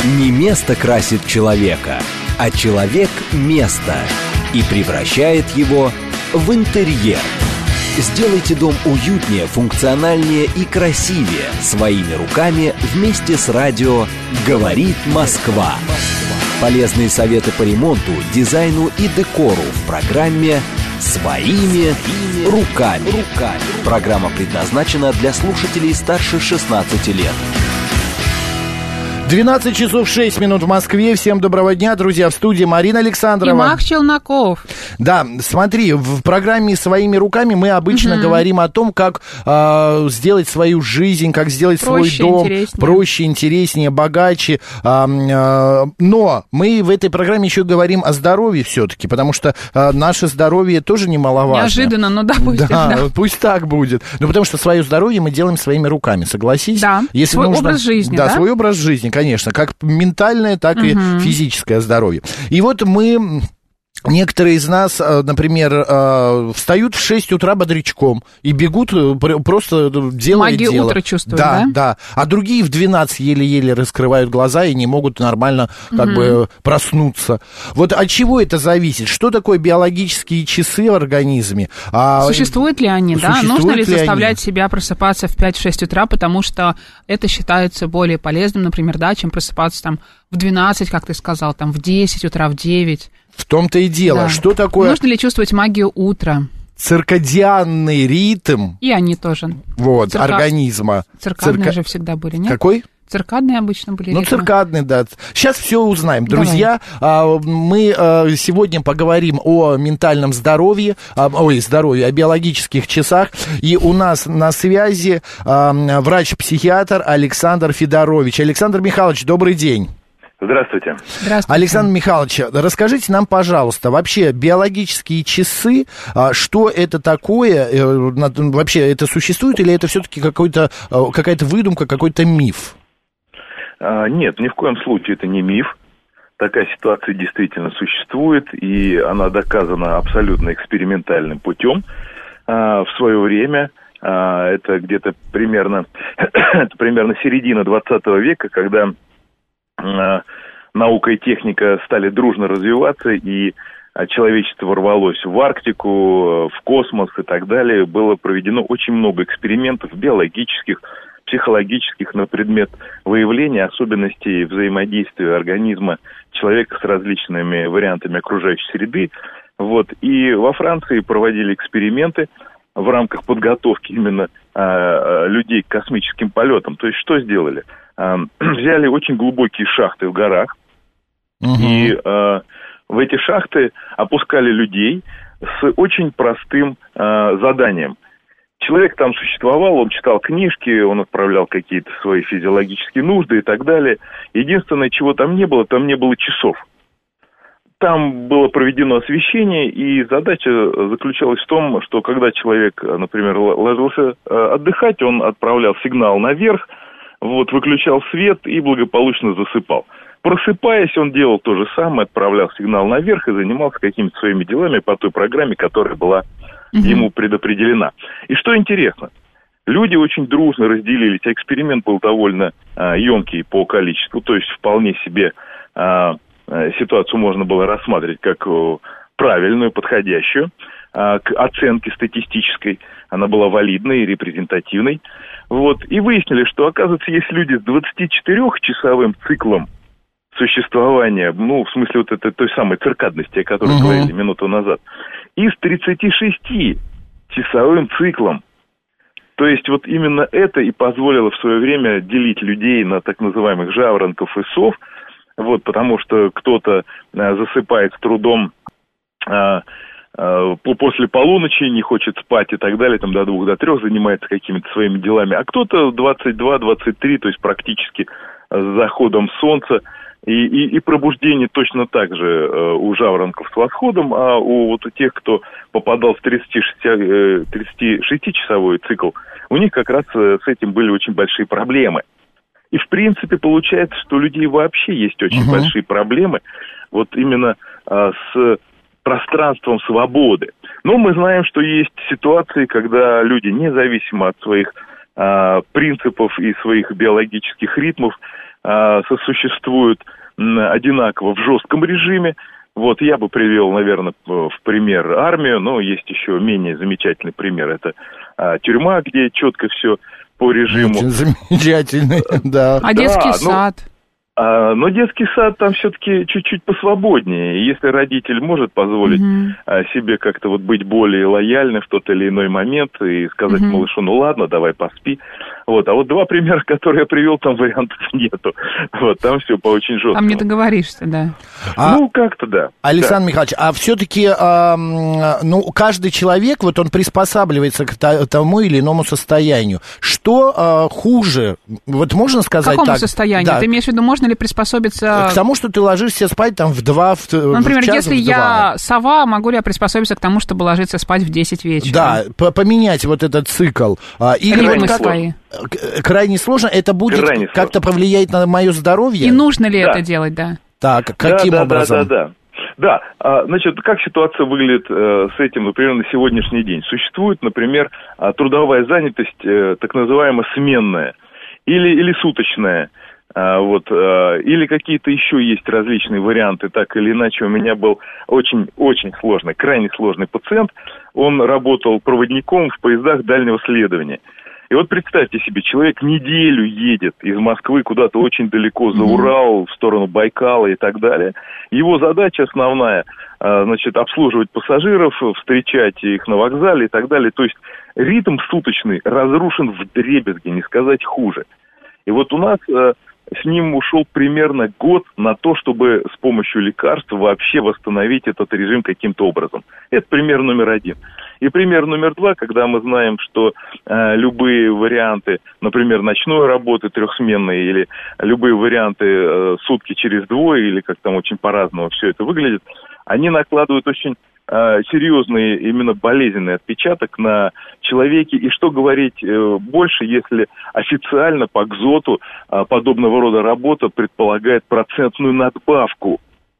Не место красит человека, а человек место и превращает его в интерьер. Сделайте дом уютнее, функциональнее и красивее своими руками вместе с радио «Говорит Москва». Полезные советы по ремонту, дизайну и декору в программе «Своими руками». Программа предназначена для слушателей старше 16 лет. 12 часов 6 минут в Москве. Всем доброго дня, друзья. В студии Марина Александрова. И Мах Челноков. Да, смотри, в программе «Своими руками» мы обычно говорим о том, как сделать свою жизнь, как сделать проще, свой дом интереснее. проще, интереснее, богаче. Но мы в этой программе еще говорим о здоровье все-таки, потому что наше здоровье тоже немаловажно. Неожиданно, но допустим. Да, пусть так будет. Ну, потому что свое здоровье мы делаем своими руками, согласись? Да, если свой нужно, образ жизни, да? свой образ жизни, конечно, как ментальное, так и физическое здоровье. И вот некоторые из нас, например, встают в 6 утра бодрячком и бегут, просто делая магию дело. утра чувствуют, да? Да. А другие в 12 еле-еле раскрывают глаза и не могут нормально проснуться. Вот от чего это зависит? Что такое биологические часы в организме? Существуют ли они, да? Нужно ли заставлять себя просыпаться в 5-6 утра, потому что это считается более полезным, например, да, чем просыпаться там в 12, как ты сказал, там в 10 утра, в 9. В том-то и дело. Да. Что такое... Нужно ли чувствовать магию утра? Циркадианный ритм. И они тоже. Вот, организма. Циркадные же всегда были, нет? Какой? Циркадные обычно были. Ну, циркадные, да. Сейчас все узнаем. Друзья, мы сегодня поговорим о ментальном здоровье, о биологических часах. И у нас на связи врач-психиатр Александр Федорович. Александр Михайлович, добрый день. Здравствуйте. Александр Михайлович, расскажите нам, пожалуйста, вообще биологические часы, что это такое, вообще это существует или это все-таки какая-то выдумка, какой-то миф? Нет, ни в коем случае это не миф. Такая ситуация действительно существует, и она доказана абсолютно экспериментальным путем. В свое время, это где-то примерно середина 20 века, когда наука и техника стали дружно развиваться, и человечество рвалось в Арктику, в космос и так далее. Было проведено очень много экспериментов биологических, психологических на предмет выявления особенностей взаимодействия организма человека с различными вариантами окружающей среды. Вот. И во Франции проводили эксперименты в рамках подготовки именно людей к космическим полетам. То есть что сделали? Взяли очень глубокие шахты в горах, и в эти шахты опускали людей с очень простым заданием. Человек там существовал, он читал книжки, он отправлял какие-то свои физиологические нужды и так далее. Единственное, чего там не было часов. Там было проведено освещение, и задача заключалась в том, что когда человек, например, ложился отдыхать, он отправлял сигнал наверх, выключал свет и благополучно засыпал. Просыпаясь, он делал то же самое, отправлял сигнал наверх и занимался какими-то своими делами по той программе, которая была ему предопределена. И что интересно, люди очень дружно разделились, эксперимент был довольно емкий по количеству, то есть вполне себе ситуацию можно было рассматривать как правильную, подходящую к оценке статистической. Она была валидной и репрезентативной. И выяснили, что, оказывается, есть люди с 24-часовым циклом существования, в смысле этой той самой циркадности, о которой говорили минуту назад, и с 36-часовым циклом. То есть именно это и позволило в свое время делить людей на так называемых жаворонков и сов, потому что кто-то засыпает с трудом после полуночи, не хочет спать и так далее, там до 2, до 3 занимается какими-то своими делами, а кто-то 22-23, то есть практически с заходом солнца, и пробуждение точно так же у жаворонков с восходом, а у тех, кто попадал в 36-часовой цикл, у них как раз с этим были очень большие проблемы. И, в принципе, получается, что у людей вообще есть очень большие проблемы именно с пространством свободы. Но мы знаем, что есть ситуации, когда люди, независимо от своих принципов и своих биологических ритмов, сосуществуют одинаково в жестком режиме. Вот я бы привел, наверное, в пример армию, но есть еще менее замечательный пример. Это тюрьма, где четко все по режиму. Очень замечательный, да. А детский сад? Но детский сад там все-таки чуть-чуть посвободнее. Если родитель может позволить себе как-то вот быть более лояльным в тот или иной момент и сказать малышу, ну ладно, давай поспи. Вот. А вот два примера, которые я привел, там вариантов нету. Вот, там все по очень жесткому. Там не договоришься, да. Ну, как-то да. Александр Михайлович, а все-таки, каждый человек, вот он приспосабливается к тому или иному состоянию. Что хуже? Вот можно сказать так? К какому состоянию? Да. Ты имеешь в виду, можно ли приспособиться... К тому, что ты ложишься спать там в 2, например, в час, если я сова, могу ли я приспособиться к тому, чтобы ложиться спать в 10 вечера? Да, поменять вот этот цикл. Ритмы свои. Крайне сложно. Это будет как-то повлиять на мое здоровье? И нужно ли это делать, да? Так, каким образом? Да, значит, как ситуация выглядит с этим, например, на сегодняшний день? Существует, например, трудовая занятость, так называемая сменная или суточная. Или какие-то еще есть различные варианты, так или иначе. У меня был очень сложный, крайне сложный пациент. Он работал проводником в поездах дальнего следования. И вот представьте себе, человек неделю едет из Москвы куда-то очень далеко за Урал, в сторону Байкала и так далее. Его задача основная, обслуживать пассажиров, встречать их на вокзале и так далее. То есть ритм суточный разрушен вдребезги, не сказать хуже. И вот у нас с ним ушел примерно год на то, чтобы с помощью лекарств вообще восстановить этот режим каким-то образом. Это пример номер 1. И пример номер 2, когда мы знаем, что любые варианты, например, ночной работы трехсменной или любые варианты сутки через двое, или как там очень по-разному все это выглядит, они накладывают очень серьезный именно болезненный отпечаток на человеке. И что говорить больше, если официально по КЗОТу подобного рода работа предполагает процентную надбавку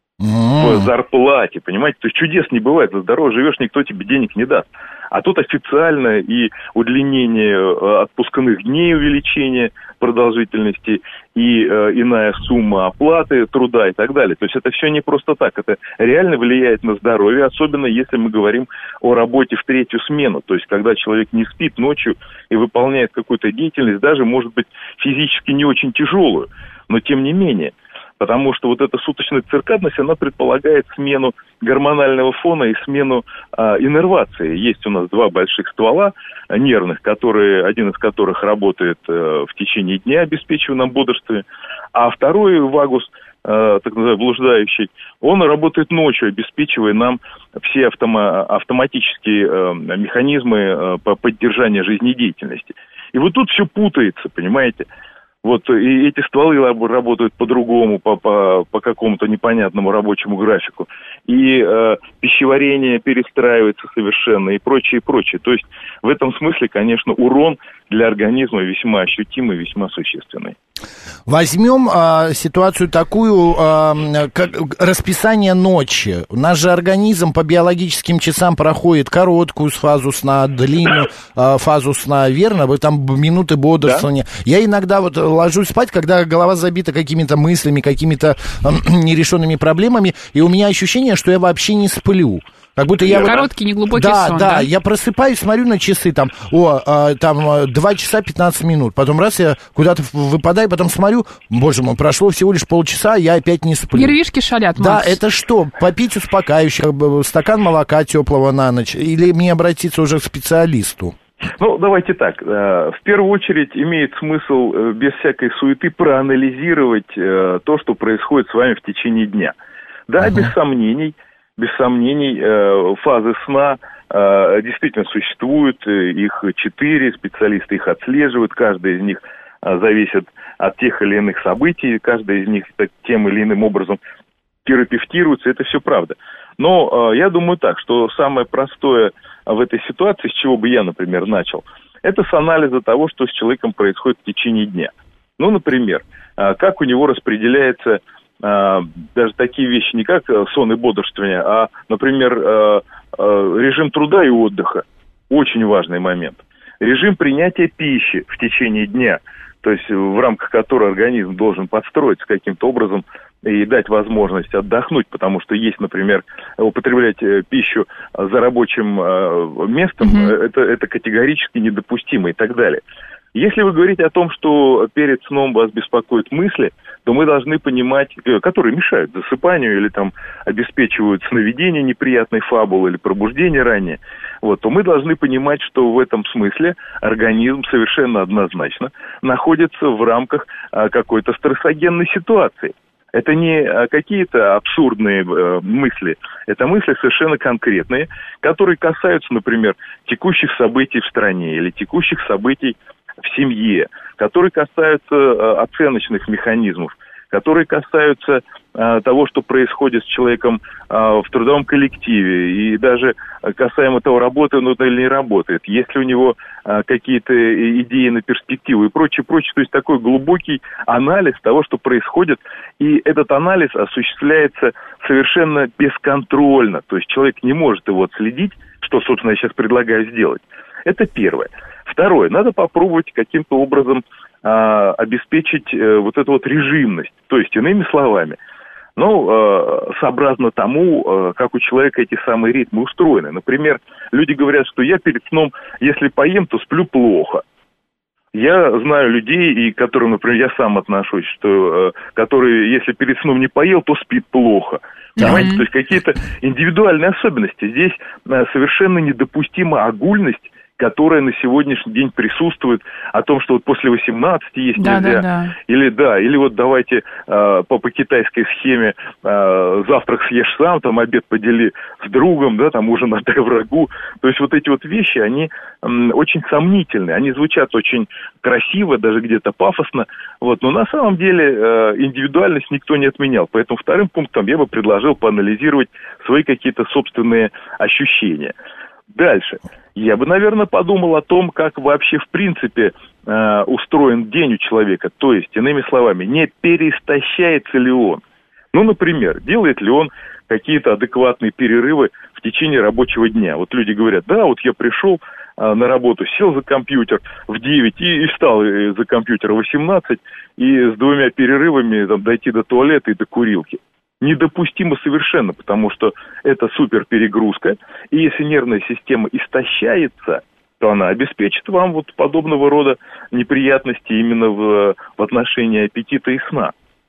в зарплате, понимаете? То есть чудес не бывает, за здорово живешь, никто тебе денег не даст. А тут официально и удлинение отпускных дней, увеличение продолжительности, и иная сумма оплаты труда и так далее. То есть это все не просто так, это реально влияет на здоровье, особенно если мы говорим о работе в третью смену. То есть когда человек не спит ночью и выполняет какую-то деятельность, даже, может быть, физически не очень тяжелую, но тем не менее. Потому что вот эта суточная циркадность, она предполагает смену гормонального фона и смену иннервации. Есть у нас два больших ствола нервных, один из которых работает в течение дня, обеспечивая нам бодрствование, а второй вагус, так называемый блуждающий, он работает ночью, обеспечивая нам все автоматические механизмы по поддержанию жизнедеятельности. И вот тут все путается, понимаете? Вот, и эти стволы работают по-другому, по какому-то непонятному рабочему графику. И пищеварение перестраивается совершенно, и прочее, и прочее. То есть, в этом смысле, конечно, урон для организма весьма ощутимый, весьма существенный. Возьмем ситуацию такую, как расписание ночи. Наш же организм по биологическим часам проходит короткую фазу сна, длинную фазу сна, верно? Вы там минуты бодрствования. Да. Я иногда вот ложусь спать, когда голова забита какими-то мыслями, какими-то нерешенными проблемами, и у меня ощущение, что я вообще не сплю. Как будто я короткий, неглубокий сон, да? Да, я просыпаюсь, смотрю на часы, там 2 часа 15 минут, потом раз я куда-то выпадаю, потом смотрю, боже мой, прошло всего лишь полчаса, я опять не сплю. Нервишки шалят, Макс. Да, это что, попить успокаивающего, стакан молока теплого на ночь, или мне обратиться уже к специалисту? Ну, давайте так. В первую очередь имеет смысл без всякой суеты проанализировать то, что происходит с вами в течение дня. Да, без сомнений, фазы сна действительно существуют, их 4, специалисты их отслеживают, каждая из них зависит от тех или иных событий, каждая из них тем или иным образом терапевтируется, это все правда. Но я думаю так, что самое простое в этой ситуации, с чего бы я, например, начал, это с анализа того, что с человеком происходит в течение дня. Ну, например, как у него распределяется даже такие вещи, не как сон и бодрствование, а, например, режим труда и отдыха. Очень важный момент. Режим принятия пищи в течение дня. то есть в рамках которой организм должен подстроиться каким-то образом и дать возможность отдохнуть, потому что есть, например, употреблять пищу за рабочим местом, это категорически недопустимо и так далее. Если вы говорите о том, что перед сном вас беспокоят мысли, то мы должны понимать, которые мешают засыпанию или там обеспечивают сновидение неприятной фабулы или пробуждение ранее, то мы должны понимать, что в этом смысле организм совершенно однозначно находится в рамках какой-то стрессогенной ситуации. Это не какие-то абсурдные мысли, это мысли совершенно конкретные, которые касаются, например, текущих событий в стране или текущих событий в семье, которые касаются оценочных механизмов, которые касаются того, что происходит с человеком в трудовом коллективе, и даже касаемо того, работает он или не работает, есть ли у него какие-то идеи на перспективу и прочее. То есть такой глубокий анализ того, что происходит, и этот анализ осуществляется совершенно бесконтрольно, то есть человек не может его отследить, что, собственно, я сейчас предлагаю сделать. Это первое. Второе, надо попробовать каким-то образом обеспечить вот эту вот режимность, то есть, иными словами, сообразно тому, как у человека эти самые ритмы устроены. Например, люди говорят, что я перед сном, если поем, то сплю плохо. Я знаю людей, и к которым, например, я сам отношусь, которые, если перед сном не поел, то спит плохо. Понимаете, то есть какие-то индивидуальные особенности. Здесь совершенно недопустима огульность, которая на сегодняшний день присутствует, о том, что вот после 18 есть нельзя. Или вот давайте по китайской схеме завтрак съешь сам, там обед подели с другом, да, там ужин отдай врагу. То есть вот эти вот вещи, они очень сомнительны, они звучат очень красиво, даже где-то пафосно, но на самом деле индивидуальность никто не отменял. Поэтому вторым пунктом я бы предложил поанализировать свои какие-то собственные ощущения. Дальше. Я бы, наверное, подумал о том, как вообще в принципе устроен день у человека. То есть, иными словами, не переистощается ли он. Например, делает ли он какие-то адекватные перерывы в течение рабочего дня. Вот люди говорят, я пришел на работу, сел за компьютер в 9 и встал за компьютер в 18, и с 2 перерывами дойти до туалета и до курилки. Недопустимо совершенно, потому что это суперперегрузка, и если нервная система истощается, то она обеспечит вам подобного рода неприятности именно в отношении аппетита и сна.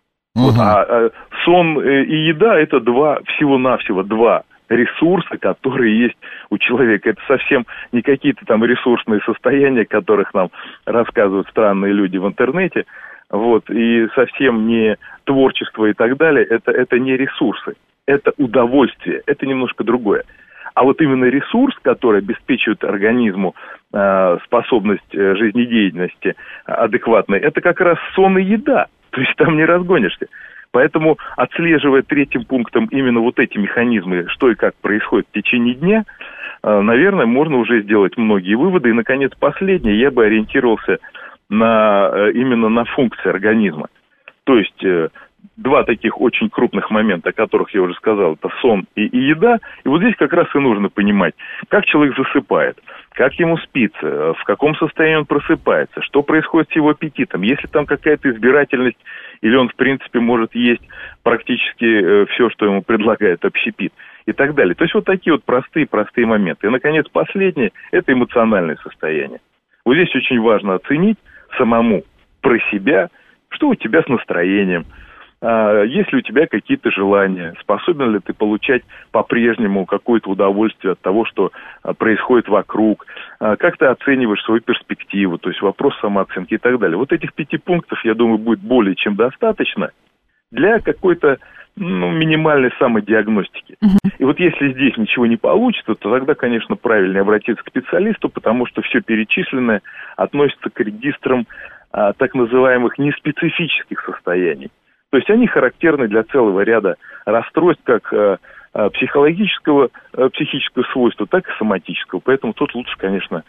А сон и еда – это всего-навсего два ресурса, которые есть у человека. Это совсем не какие-то там ресурсные состояния, о которых нам рассказывают странные люди в интернете, и совсем не творчество и так далее, это не ресурсы, это удовольствие, это немножко другое. А именно ресурс, который обеспечивает организму способность жизнедеятельности адекватной, это как раз сон и еда, то есть там не разгонишься. Поэтому, отслеживая третьим пунктом именно эти механизмы, что и как происходит в течение дня, наверное, можно уже сделать многие выводы. И, наконец, последнее, я бы ориентировался именно на функции организма. То есть 2 таких очень крупных момента, о которых я уже сказал, это сон и еда. И здесь как раз и нужно понимать, как человек засыпает, как ему спится, в каком состоянии он просыпается, что происходит с его аппетитом, есть ли там какая-то избирательность, или он, в принципе, может есть практически все, что ему предлагает общепит, и так далее. То есть такие простые моменты. И, наконец, последнее – это эмоциональное состояние. Здесь очень важно оценить самому про себя, что у тебя с настроением, есть ли у тебя какие-то желания, способен ли ты получать по-прежнему какое-то удовольствие от того, что происходит вокруг, как ты оцениваешь свою перспективу, то есть вопрос самооценки и так далее. Этих 5 пунктов, я думаю, будет более чем достаточно для какой-то минимальной самодиагностики. И если здесь ничего не получится, то тогда, конечно, правильнее обратиться к специалисту, потому что все перечисленное относится к регистрам так называемых неспецифических состояний. То есть они характерны для целого ряда расстройств, как психического свойства, так и соматического. Поэтому тут лучше, конечно,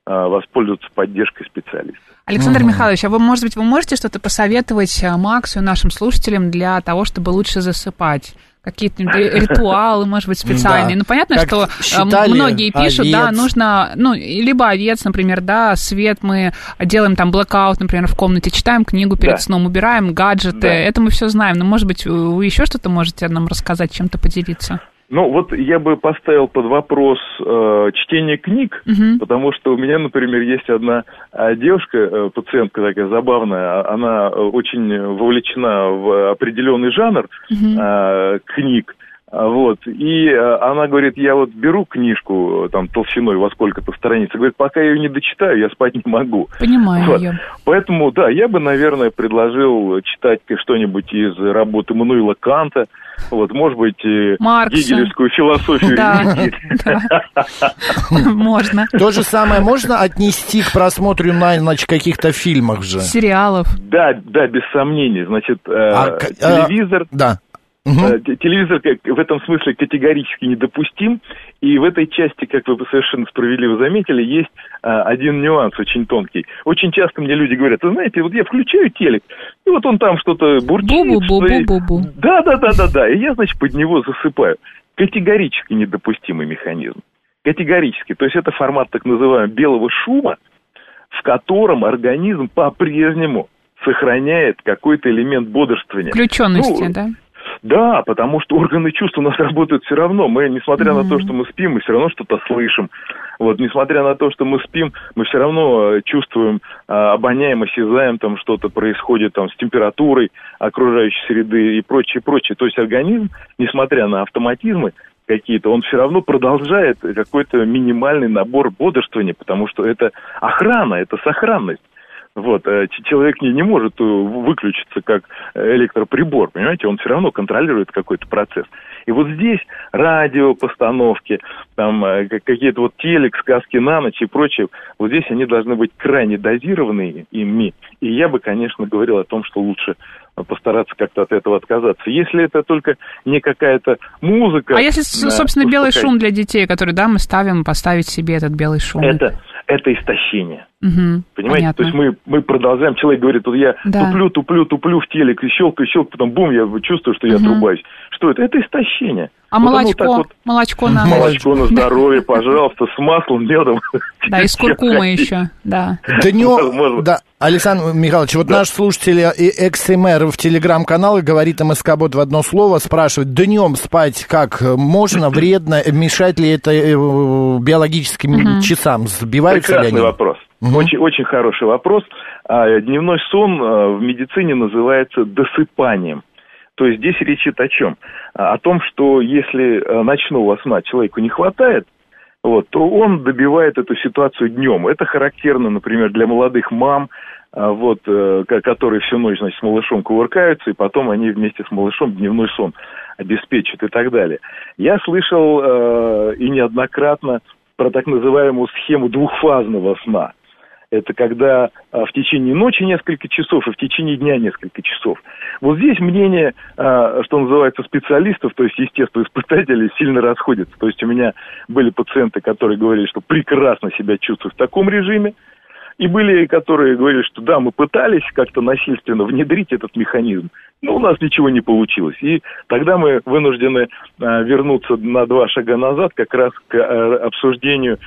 воспользоваться поддержкой специалиста. Александр Михайлович, а вы, может быть, вы можете что-то посоветовать Максу и нашим слушателям для того, чтобы лучше засыпать? Какие-то ритуалы, может быть, специальные. Да. Ну, понятно, как что многие пишут, овец. Да, нужно, ну, либо овец, например, да, свет мы делаем там блэкаут, например, в комнате, читаем книгу перед сном, убираем гаджеты, это мы все знаем. Но, может быть, вы еще что-то можете нам рассказать, чем-то поделиться? Ну, вот я бы поставил под вопрос чтение книг, потому что у меня, например, есть одна девушка, пациентка такая забавная, она очень вовлечена в определенный жанр книг, вот, и она говорит, я вот беру книжку там толщиной во сколько-то страниц, говорит, пока я ее не дочитаю, я спать не могу. Понимаю вот. ее. Поэтому, да, я бы, наверное, предложил читать что-нибудь из работы Иммануила Канта, вот, может быть, гегелевскую философию религии. Можно. То же самое можно отнести к просмотру на ночь каких-то фильмов же? Сериалов. Да, без сомнений. Значит, телевизор... Да. Телевизор в этом смысле категорически недопустим, и в этой части, как вы совершенно справедливо заметили, есть один нюанс очень тонкий. Очень часто мне люди говорят, вы знаете, вот я включаю телек, и вот он там что-то бурчит. Бу-бу-бу-бу-бу-бу. Да, и я, значит, под него засыпаю. Категорически недопустимый механизм. Категорически. То есть это формат так называемого белого шума, в котором организм по-прежнему сохраняет какой-то элемент бодрствования. Включенности, да? Да, потому что органы чувств у нас работают все равно. Мы, несмотря на то, что мы спим, мы все равно что-то слышим. Вот, несмотря на то, что мы спим, мы все равно чувствуем, обоняем, осязаем, там что-то происходит там, с температурой окружающей среды и прочее, прочее. То есть организм, несмотря на автоматизмы какие-то, он все равно продолжает какой-то минимальный набор бодрствования, потому что это охрана, это сохранность. Вот, человек не может выключиться как электроприбор, понимаете, он все равно контролирует какой-то процесс. И вот здесь радиопостановки, там какие-то вот телек, сказки на ночь и прочее, вот здесь они должны быть крайне дозированные ими. И я бы, конечно, говорил о том, что лучше постараться как-то от этого отказаться. Если это только не какая-то музыка... А если, собственно, белый шум для детей, который, да, мы ставим, поставить себе этот белый шум? Это истощение. Угу, понимаете? Понятно. То есть мы продолжаем, человек говорит, вот я туплю в телек, и щелкаю, потом бум, я чувствую, что я отрубаюсь. Что это? Это истощение. А вот молочко на ночь. Молочко на здоровье, пожалуйста, с маслом, медом. Да, и с куркумой еще, да. Днем, да, Александр Михайлович, вот наш слушатель XMR в телеграм-канале говорит МСК-бот в одно слово, спрашивает, днем спать как можно, вредно, мешает ли это биологическим часам, сбиваются ли они? Прекрасный вопрос. Очень, очень хороший вопрос. Дневной сон в медицине называется досыпанием. То есть здесь речь идет о чем? О том, что если ночного сна человеку не хватает, вот, то он добивает эту ситуацию днем. Это характерно, например, для молодых мам, вот, которые всю ночь, значит, с малышом кувыркаются, и потом они вместе с малышом дневной сон обеспечат и так далее. Я слышал и неоднократно про так называемую схему двухфазного сна. Это когда в течение ночи несколько часов и в течение дня несколько часов. Вот здесь мнение, что называется, специалистов, то есть естествоиспытателей, сильно расходится. То есть у меня были пациенты, которые говорили, что прекрасно себя чувствуют в таком режиме, и были, которые говорили, что да, мы пытались как-то насильственно внедрить этот механизм, но у нас ничего не получилось. И тогда мы вынуждены вернуться на 2 шага назад как раз к обсуждению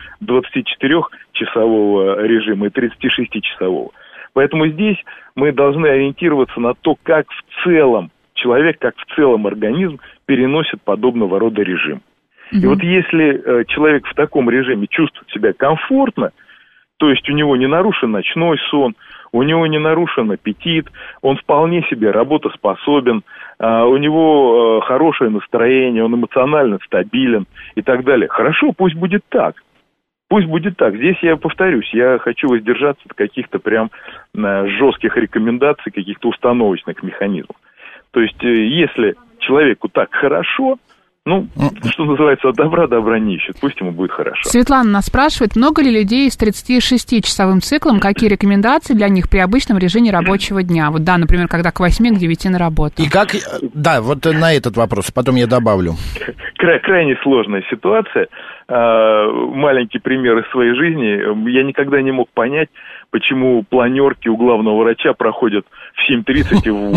24-часового режима и 36-часового. Поэтому здесь мы должны ориентироваться на то, как в целом человек, как в целом организм переносит подобного рода режим. И вот если человек в таком режиме чувствует себя комфортно, то есть у него не нарушен ночной сон, у него не нарушен аппетит, он вполне себе работоспособен, у него хорошее настроение, он эмоционально стабилен и так далее. Хорошо, пусть будет так. Пусть будет так. Здесь я повторюсь, я хочу воздержаться от каких-то прям жестких рекомендаций, каких-то установочных механизмов. То есть если человеку так хорошо, ну, что называется, от добра не ищет, пусть ему будет хорошо. Светлана нас спрашивает, много ли людей с 36-часовым циклом, какие рекомендации для них при обычном режиме рабочего дня? Вот да, например, когда к 8, к 9 на работу. И как, да, вот на этот вопрос, потом я добавлю. Крайне сложная ситуация. маленький пример из своей жизни. Я никогда не мог понять, почему планерки у главного врача проходят в 7:30 и в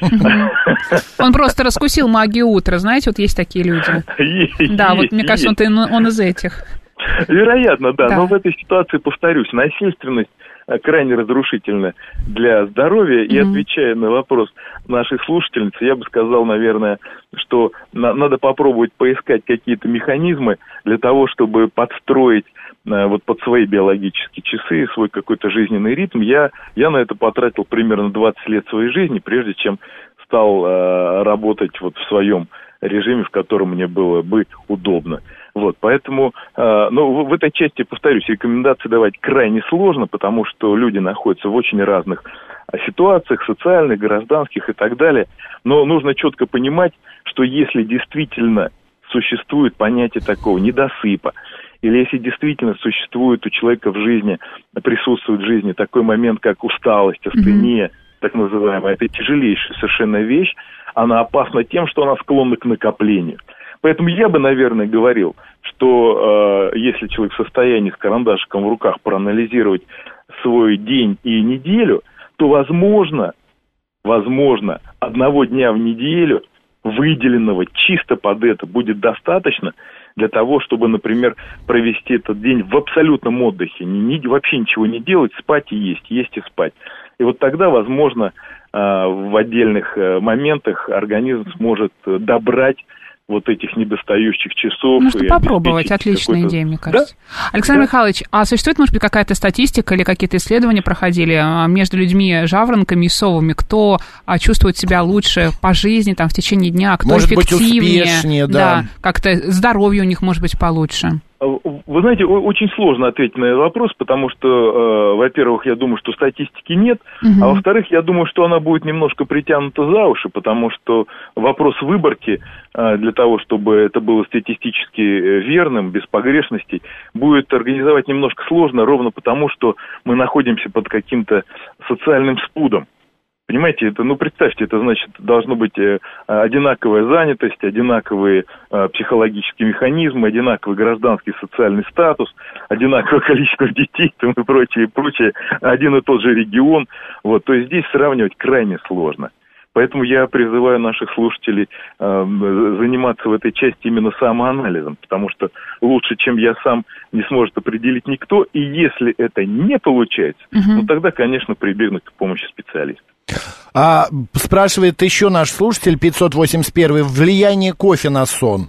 8. Он просто раскусил магию утра, знаете, вот есть такие люди. Да, вот мне кажется, он из этих. Вероятно, да. Но в этой ситуации, повторюсь, насильственность крайне разрушительна для здоровья. И отвечая на вопрос нашей слушательницы, я бы сказал, наверное, что надо попробовать поискать какие-то механизмы для того, чтобы подстроить вот под свои биологические часы, свой какой-то жизненный ритм. Я на это потратил примерно 20 лет своей жизни, прежде чем стал работать вот в своем режиме, в котором мне было бы удобно. Вот, поэтому, в этой части, повторюсь, рекомендации давать крайне сложно, потому что люди находятся в очень разных ситуациях, социальных, гражданских и так далее. Но нужно четко понимать, что если действительно существует понятие такого недосыпа, или если действительно существует у человека в жизни, присутствует в жизни такой момент, как усталость, астения, так называемая, это тяжелейшая совершенно вещь, она опасна тем, что она склонна к накоплению. Поэтому я бы, наверное, говорил, что если человек в состоянии с карандашиком в руках проанализировать свой день и неделю, то, возможно, одного дня в неделю, выделенного чисто под это, будет достаточно для того, чтобы, например, провести этот день в абсолютном отдыхе, вообще ничего не делать, спать и есть и спать. И вот тогда, возможно, в отдельных моментах организм сможет добрать вот этих недостающих часов. Нужно попробовать, отличная идея, мне кажется. Да? Александр Михайлович, а существует, может быть, какая-то статистика или какие-то исследования проходили между людьми-жаворонками и совами, кто чувствует себя лучше по жизни, там, в течение дня, кто может эффективнее, быть, успешнее, да, как-то здоровье у них может быть получше? Вы знаете, очень сложно ответить на этот вопрос, потому что, во-первых, я думаю, что статистики нет, а во-вторых, я думаю, что она будет немножко притянута за уши, потому что вопрос выборки для того, чтобы это было статистически верным, без погрешностей, будет организовать немножко сложно, ровно потому, что мы находимся под каким-то социальным спудом. Понимаете, это, представьте, это значит, должно быть одинаковая занятость, одинаковые психологические механизмы, одинаковый гражданский социальный статус, одинаковое количество детей там, и прочее, один и тот же регион. Вот, то есть здесь сравнивать крайне сложно. Поэтому я призываю наших слушателей заниматься в этой части именно самоанализом, потому что лучше, чем я сам, не сможет определить никто, и если это не получается, тогда, конечно, прибегнуть к помощи специалиста. Спрашивает еще наш слушатель, 581, влияние кофе на сон.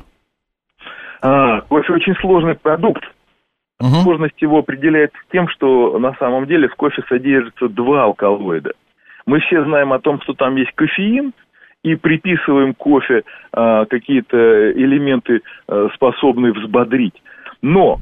Кофе очень сложный продукт. Сложность его определяется тем, что на самом деле в кофе содержится 2 алкалоида. Мы все знаем о том, что там есть кофеин, и приписываем кофе какие-то элементы, способные взбодрить. Но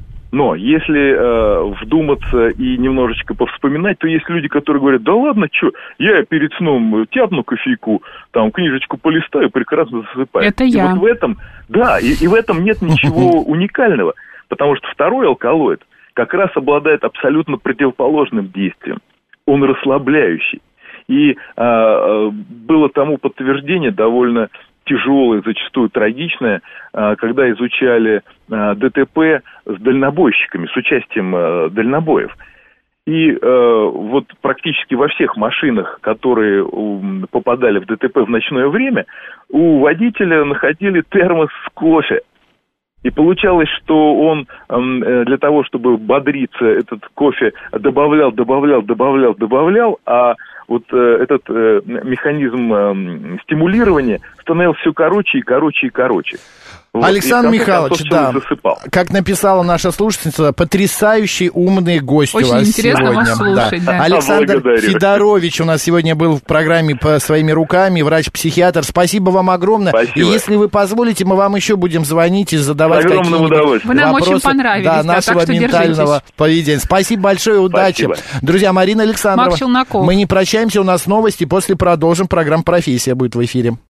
если вдуматься и немножечко повспоминать, то есть люди, которые говорят, да ладно, что, я перед сном тяпну кофейку, там, книжечку полистаю, прекрасно засыпаю. Это я. И вот в этом, и в этом нет ничего уникального, потому что второй алкалоид как раз обладает абсолютно противоположным действием. Он расслабляющий. И было тому подтверждение довольно тяжелое, зачастую трагичное, когда изучали ДТП с дальнобойщиками, с участием дальнобоев. И вот практически во всех машинах, которые попадали в ДТП в ночное время, у водителя находили термос с кофе. И получалось, что он для того, чтобы бодриться, этот кофе добавлял, а вот этот механизм стимулирования становился все короче и короче и короче. Вот. Александр Михайлович, да, как написала наша слушательница, потрясающий умный гость очень у вас интересно сегодня. Вас слушать, да. Александр Федорович у нас сегодня был в программе «Своими руками», врач-психиатр. Спасибо вам огромное. Спасибо. И если вы позволите, мы вам еще будем звонить и задавать какие-нибудь вопросы. Вы нам очень понравились, нашего так что ментального держитесь. поведения. Спасибо большое, удачи. Спасибо. Друзья, Марина Александрова. Мак Челноков. Мы не прощаемся, у нас новости, после продолжим. Программа «Профессия» будет в эфире.